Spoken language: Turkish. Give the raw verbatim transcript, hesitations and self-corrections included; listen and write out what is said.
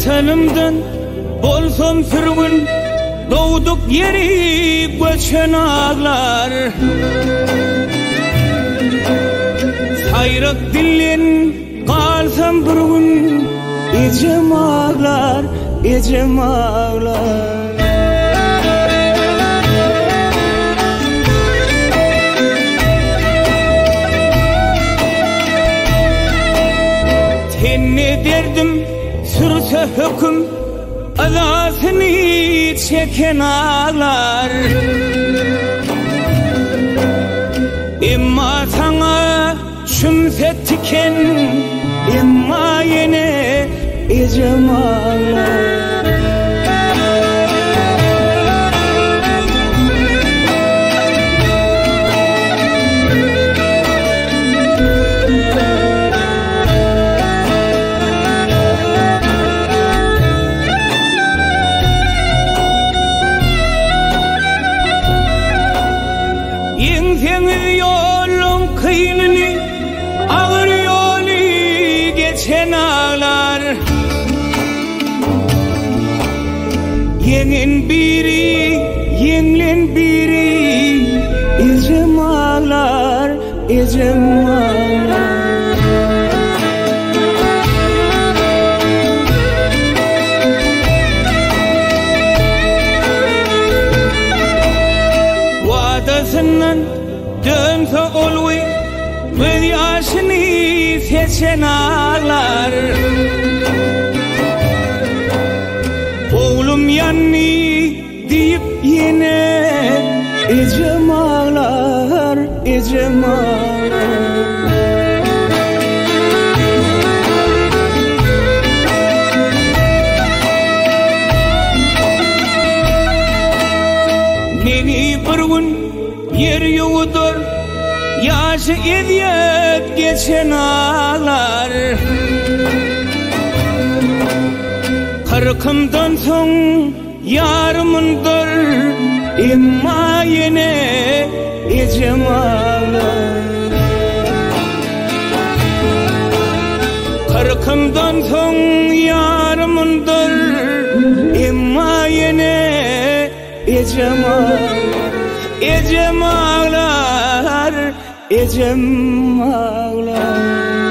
vatanımdan bolsam sürgün, doğduk yeri göçen ağlar. Sayrak dillen kalsam bir gün, ecem ağlar, ecem ağlar. Tenne derdim sürse hüküm, azasını çeken ağlar. Emma sana şümse tiken, emma yine ecem ağlar. Yengtemiz yolun kıynını, ağır yolu geçen ağlar. Yenin biri, yenlen biri, ecem ağlar, ecem ağlar. Vadasından dönse olvi, göz yaşını seçen ağlar. Oğlum yanni deyip yine ecem ağlar, ecem ağlar. Neni bir gün yer yoğudur, yaşı eziyet geçen ağlar. Kırkımdan son yarımındır, emma yine ecem ağlar. Kırkımdan son yarımındır, emma yine ecem ağlar. Ecem ağlar, ecem ağlar.